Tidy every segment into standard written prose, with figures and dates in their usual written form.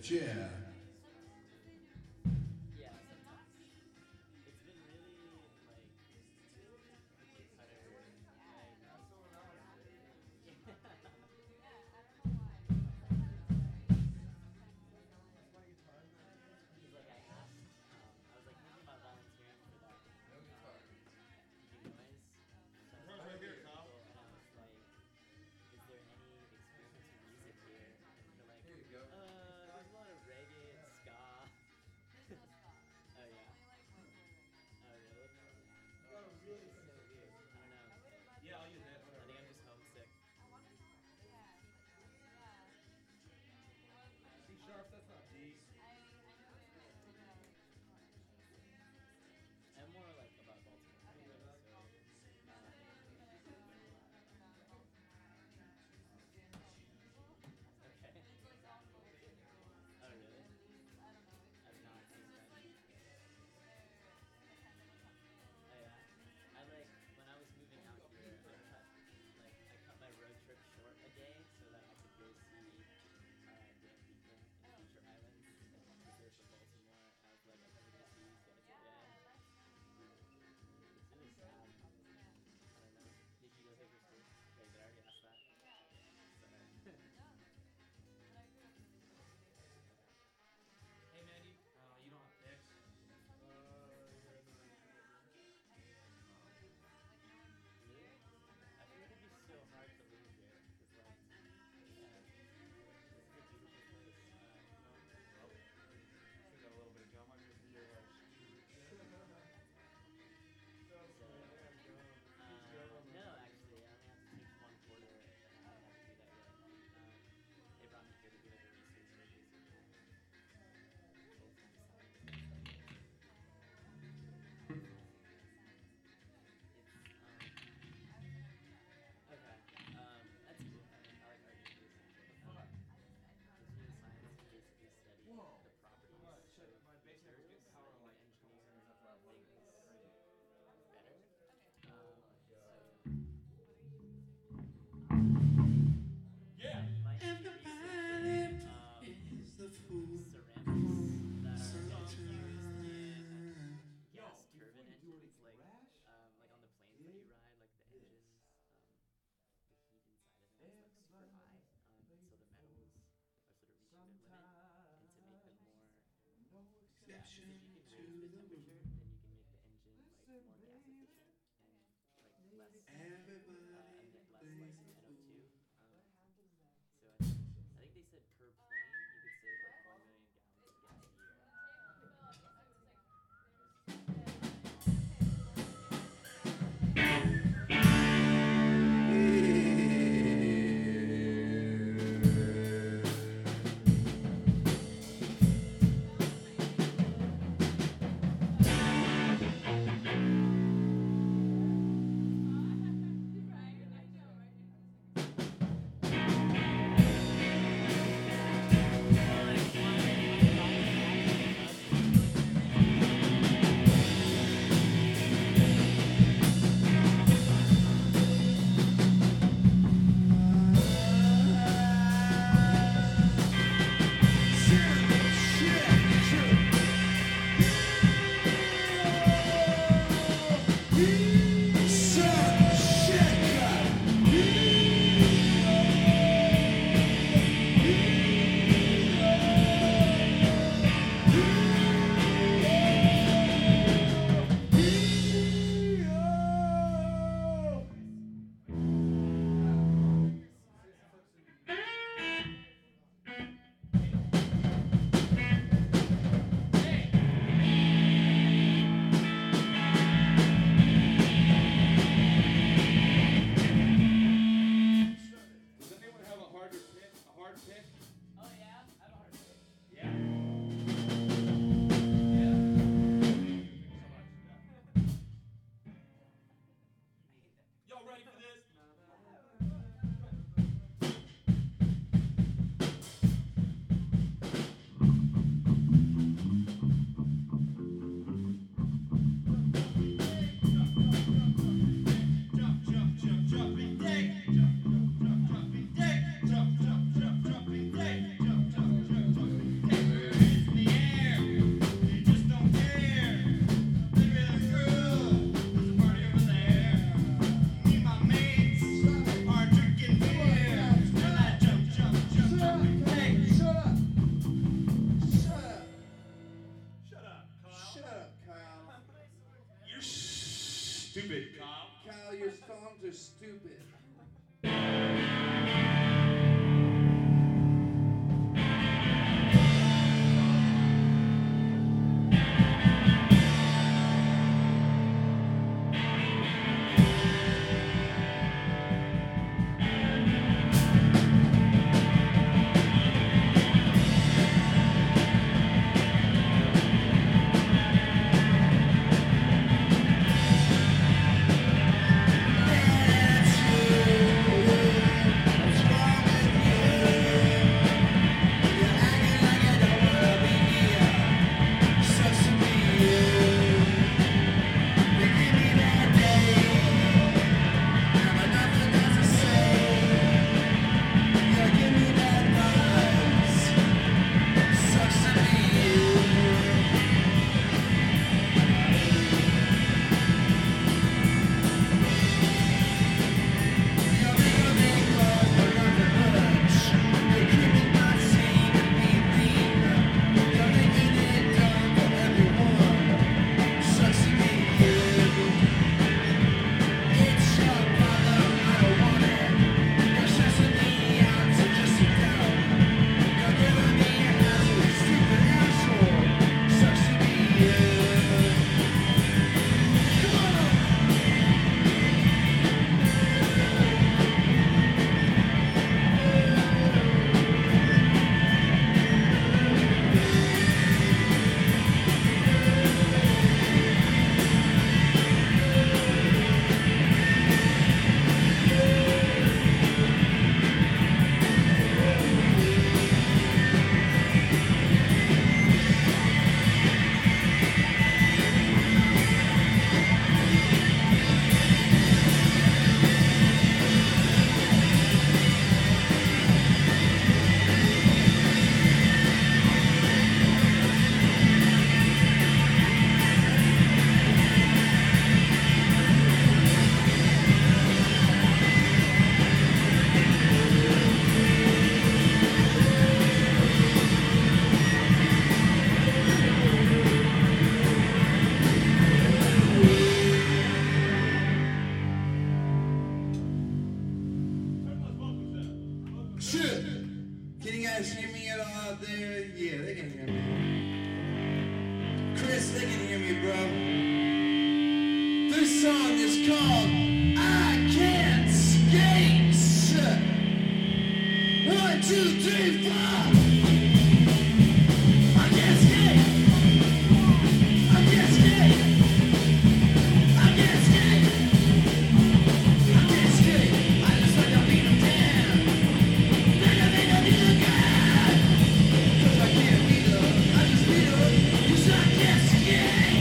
Yeah. Yeah, sometimes. It's been really like cookie cutter, like yeah. Because like I asked, I was like thinking about volunteering for that you do noise. So I was Guitar's right talking to here, your Kyle. people and I was like, is there any experimental music here? And they're like, Here you go. there's a lot of reggae and ska. Oh yeah. Oh really? It's just so weird. I don't know. Yeah, I'll use that. I Whatever. think I'm just homesick. C sharp, that's not D. I'm more like about Baltimore anyway, so okay. Oh really? I've not seen them. Oh yeah. I like when I was moving out here, I cut my road trip short a day so that I could go see Dan Beacon in Feature Islands because they're from Baltimore. And I was like, I'm never gonna see these guys again. It's really sad. I don't know. Did you go here for school? Wait, did I already ask that? Sorry. Hey, Mandy. You don't have picks? Really? I feel like it'd be so hard to live here because like, yeah, this is a beautiful place. Nope. Still got a little bit of gum on your So, no, actually, I only have to teach one quarter, and I don't have to do that yet. They brought me here to be like a researcher, basically. Both of them decided that it's like it's okay. That's cool. I like art history essentially. History of science basically study Whoa. the properties My shit, of my bass amp was getting materials, power and you like a couple engineer seconds after I plugged it in. things Crazy. better. Oh my So god. my Yeah. my degree researches Everybody is the fool ceramics that are getting used in sometime. Yo, gas before turbine you do engines, anything rash, like on the planes that you dig ride, like the this. engines, the heat inside of them is like super high, Everybody and so the metals are sort of reaching their limit, and to make them sometimes. more, No what happens Exception if you can exception. to raise the the temperature, rule. then you can make the engine like Listen, more gas baby. efficient and like less, Maybe Everybody emit less like plays the NO2. fool. what happens next? So I think they said per plane you could save like 1 million gallons of gas a year. stupid, Kyle. Kyle, your songs are stupid. Shit! Can you guys hear me at all out there? Yeah, they can hear me. Chris, they can hear me, bro. This song is called I Can't Skate. 1, 2, 3, 4. I can't skate. I can't skate. I can't skate. I can't skate. I just like to beat 'em down. Cause I can't beat 'em. I just beat 'em. 'Cause I can't skate.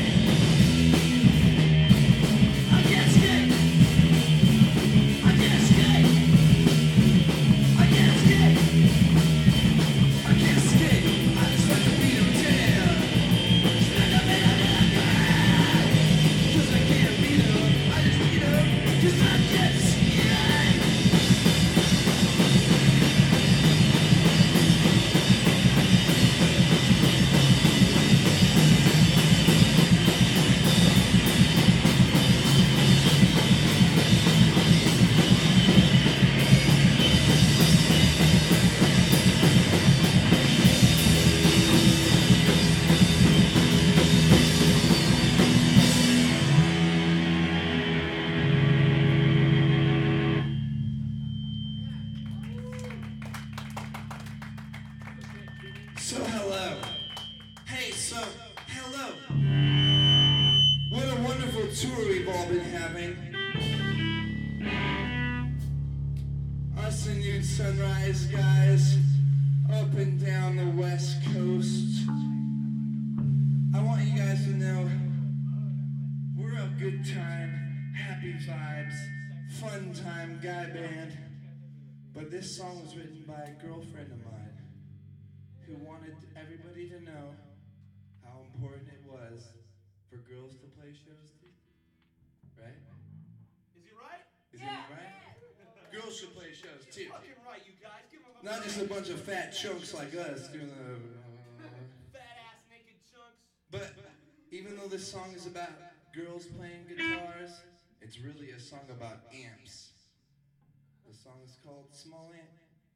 I can't skate. I can't skate. I can't skate. I can't skate. I just like to beat 'em down. Cause I can't beat 'em. I just beat 'em. Cause I can't skate. So hello. Hey, so hello. What a wonderful tour we've all been having. Us and you Sunrise guys up and down the West Coast. I want you guys to know we're a good time, happy vibes, fun time guy band. But this song was written by a girlfriend of mine who wanted everybody to know how important it was for girls to play shows too. Right? Is he right? Is it right? Girls should play shows too. Fucking right, you guys. Give him a Not just a bunch of fat chunks like us doing the... fat ass naked chunks. But even though this song is about girls playing guitars and It's really a song about amps. The song is called Small Amp.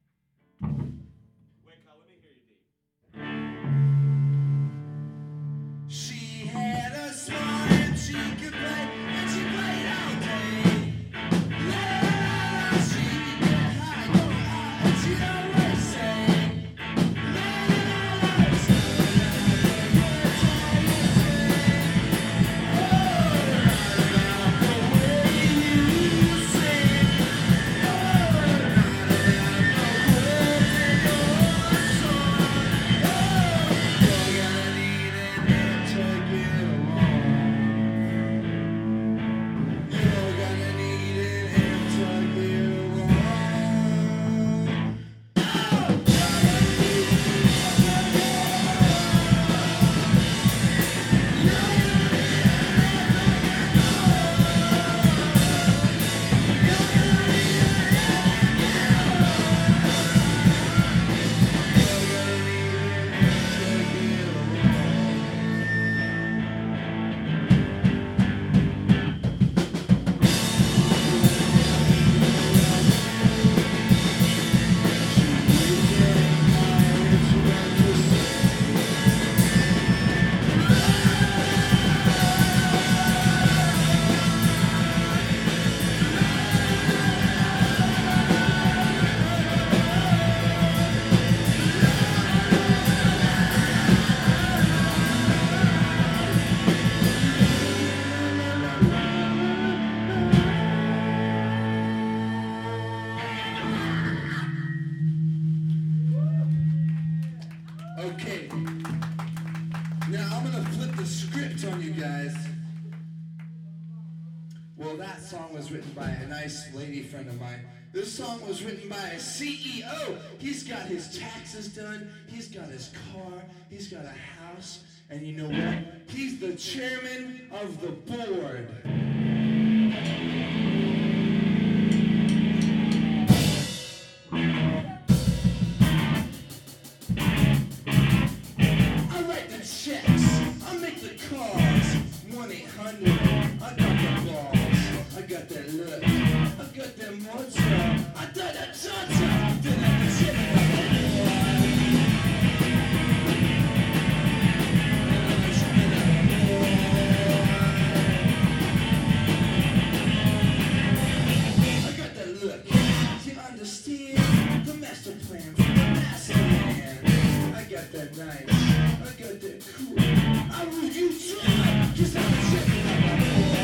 Wait, Kyle, let me hear you, D. She had a small amp she could play, and she played all day. La, la, la, she could get high, go high, and she always sang. La, la, la, la, Okay. Now I'm gonna flip the script on you guys. Well, that song was written by a nice lady friend of mine. This song was written by a CEO. He's got his taxes done. He's got his car. He's got a house. And you know what? He's the chairman of the board. I write the checks. I make the calls. 1-800. I got the balls. I got that look. I got that mojo. I got that cha-cha. Then I can shit it up. I got that look. You understand the master plan from the master man. I got that nice. I got that cool. I rule you try. Cause I'm a shit it up.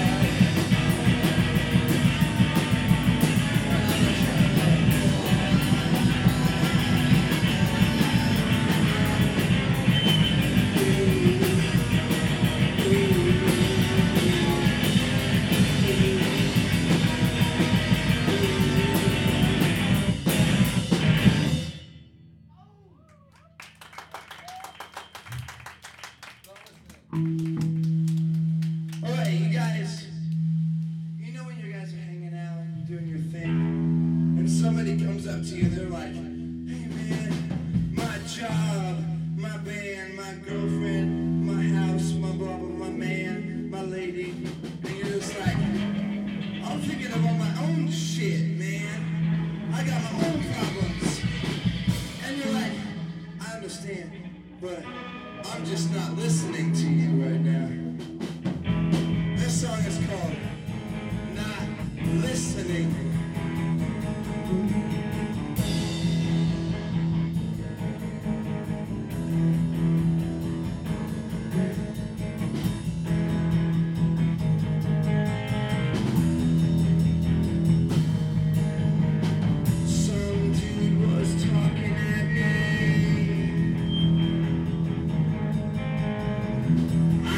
Alright, you guys. You know when you guys are hanging out and doing your thing, and somebody comes up to you and they're like, hey man, my job, my band, my girlfriend, my house, my blah blah, my man, my lady, and you're just like, I'm thinking about my own shit, man. I got my own problems. And you're like, I understand, but I'm just not listening to you right now. This song is called Not Listening. Some dude was talking at me. I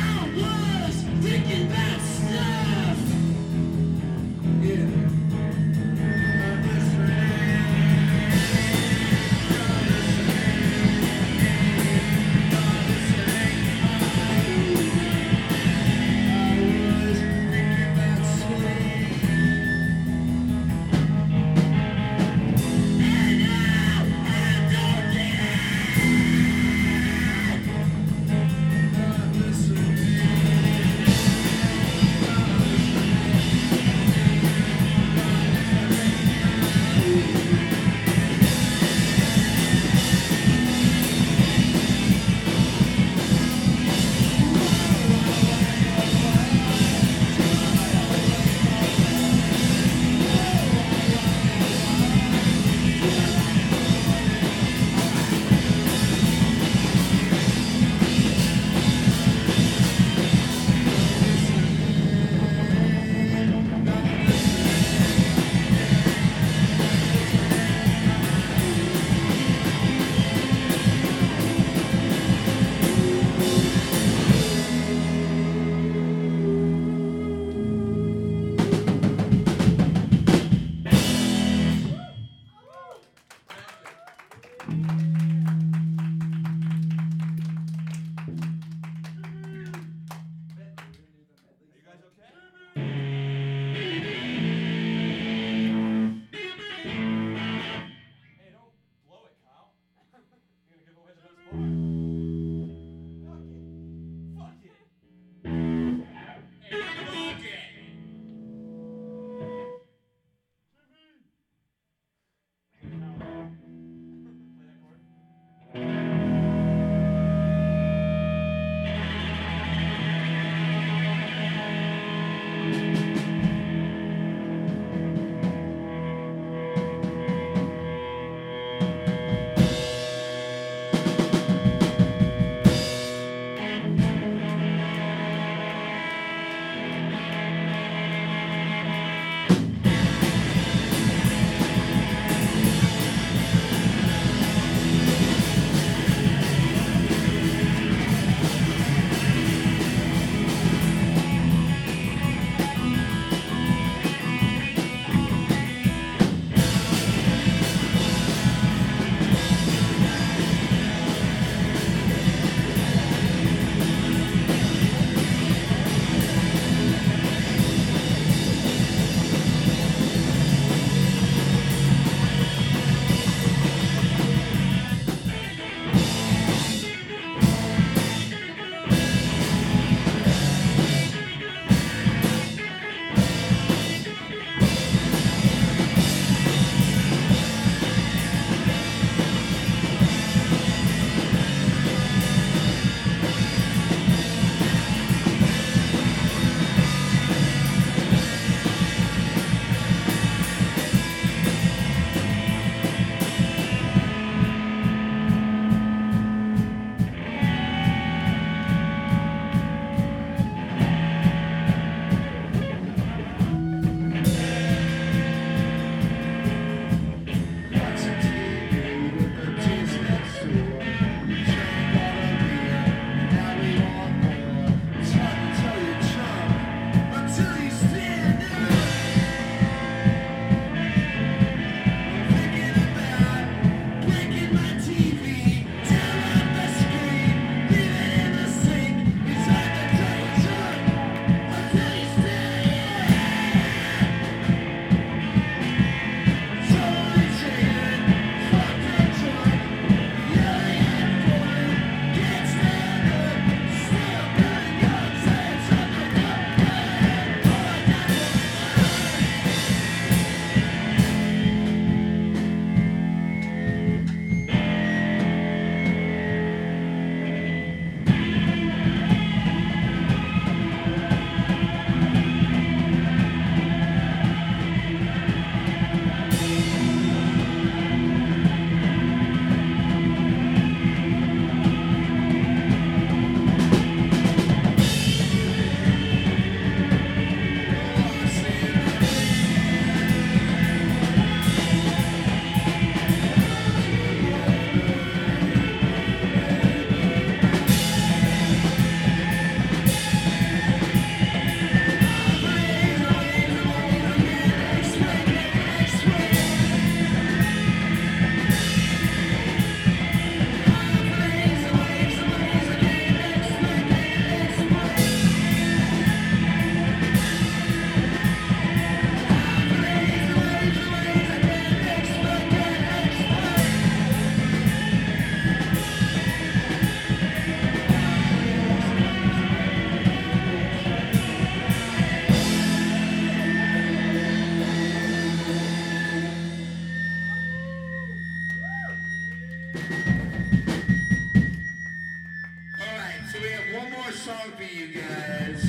one more song for you guys.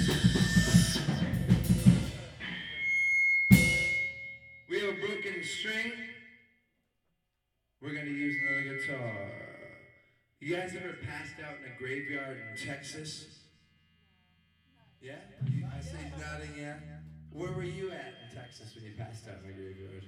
We have a broken string. We're gonna use another guitar. You guys ever passed out in a graveyard in Texas? Yeah? I see you nodding, yeah? Where were you at in Texas when you passed out in a graveyard?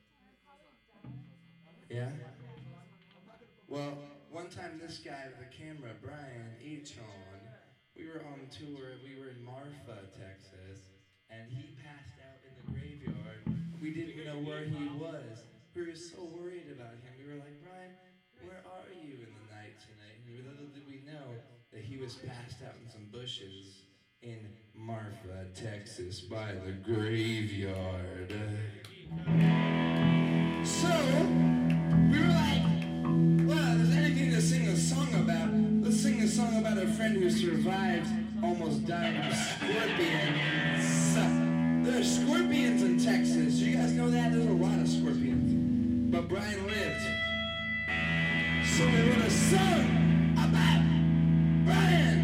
Yeah? Well, one time this guy with the camera, Brian Echon, we were on tour, we were in Marfa, Texas, and he passed out in the graveyard. We didn't know where he was. We were so worried about him. We were like, Brian, where are you in the night tonight? And little did we know that he was passed out in some bushes in Marfa, Texas, by the graveyard. So, we were like, well, if there's anything to sing a song about, let's sing a song about a friend who survived almost dying of scorpions. There are scorpions in Texas. You guys know that? There's a lot of scorpions. But Brian lived. So we wrote a song about Brian.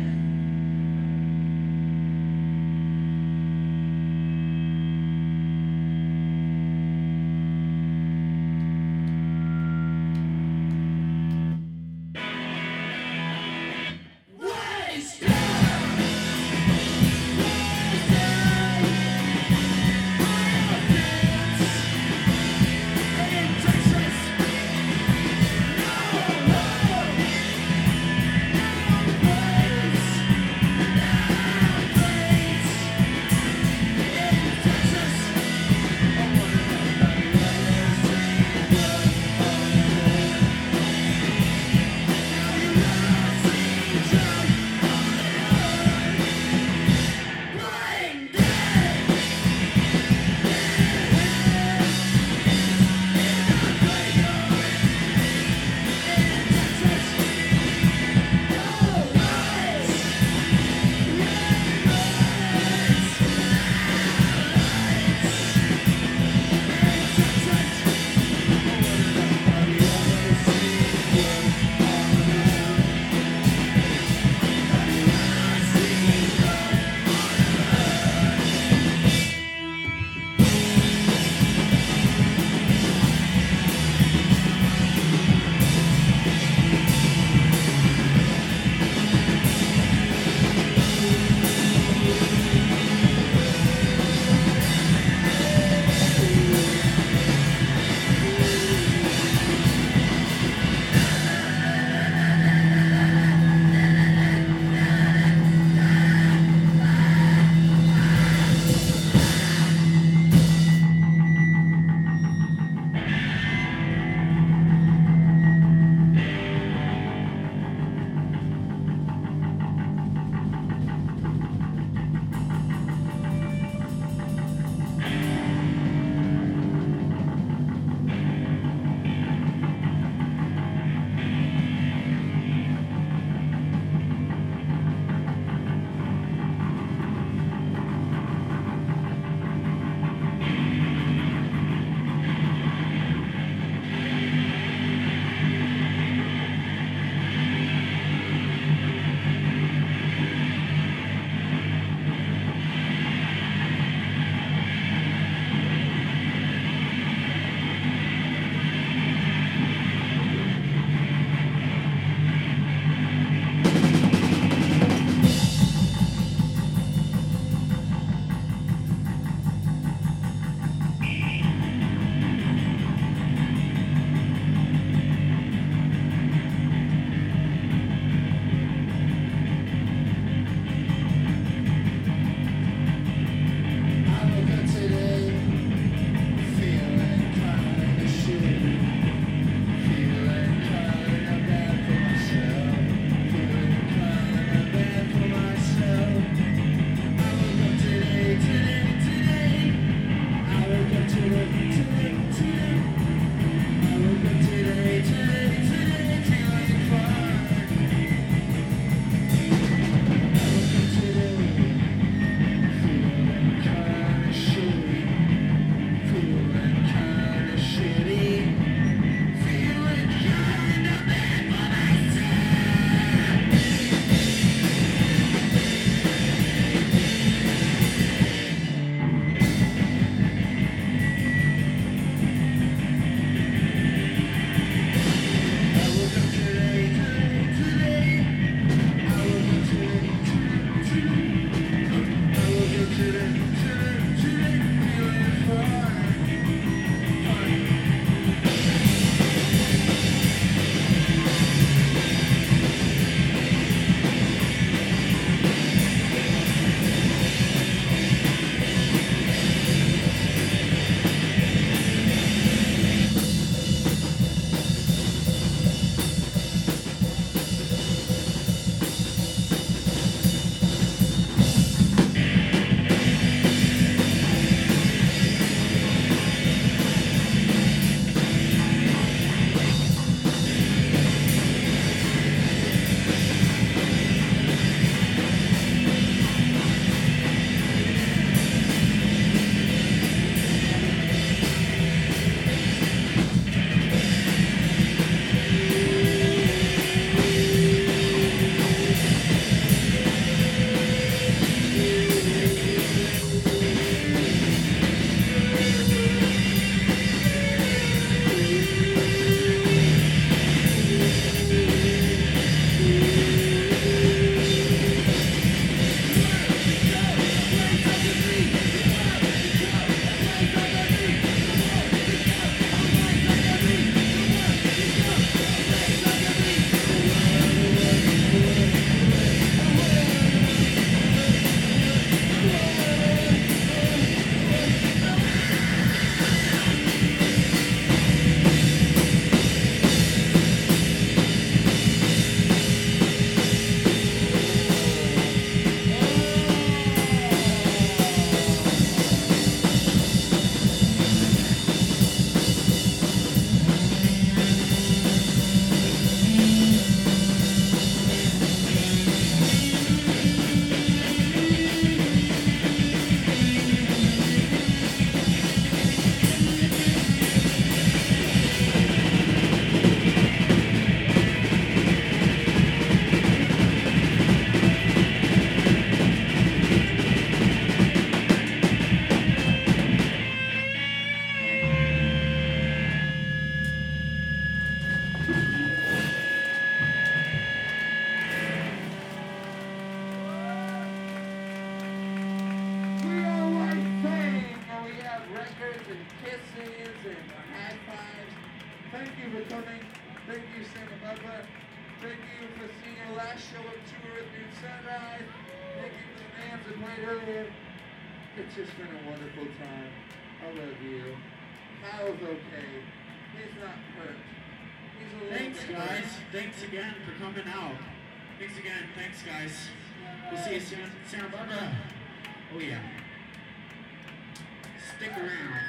Thank you for coming. Thank you, Santa Barbara. Thank you for seeing our last show of tour at New Sunrise. Thank you for the bands that played earlier. It's just been a wonderful time. I love you. Kyle's okay. He's not hurt. He's a little Thanks, bit guys. hurt. Thanks again for coming out. Thanks again. Thanks, guys. We'll see you soon. Santa Barbara. Oh, yeah. Stick around.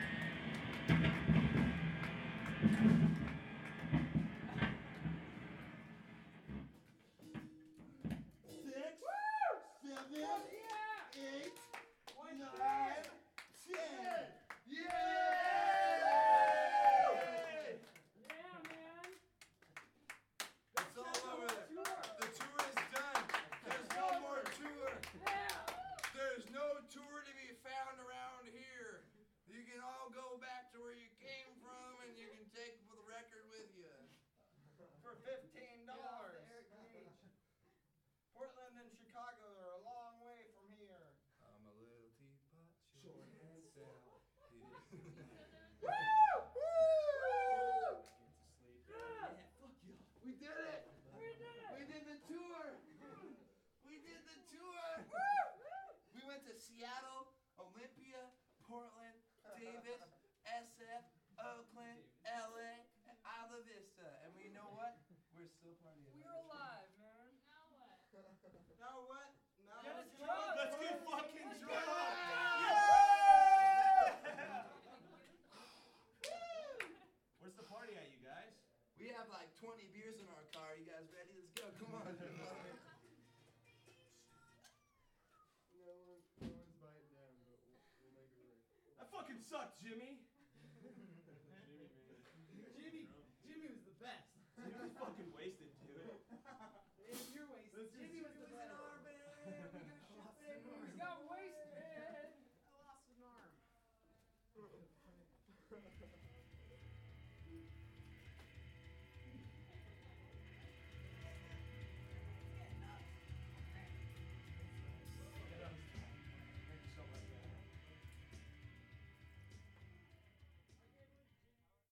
It's all over. The tour is done. There's no more tour. There's no tour to be found around here. You can all go back to where you came from and you can take the record with you. For $15. Portland and Chicago are a long way from here. I'm a little teapot, short and stout. Woo! Woo! Yeah, fuck you. We did it! We did the tour! We did the tour! We went to Seattle, Olympia, Portland, Davis, SF, Oakland, LA, and Isla Vista. And we know what? We're still partying. We're alive, man. Now what? Now Get let's us drunk. Let's get fucking Let's drunk! get Where's the party at, you guys? We have like 20 beers in our car. You guys ready? Let's go. Come on. No one's biting down, but we'll make it work. That fucking sucked, Jimmy. Jimmy was the best. Jimmy was fucking wasted, dude. If you're wasted, Jimmy was the best. He got wasted. I lost an arm.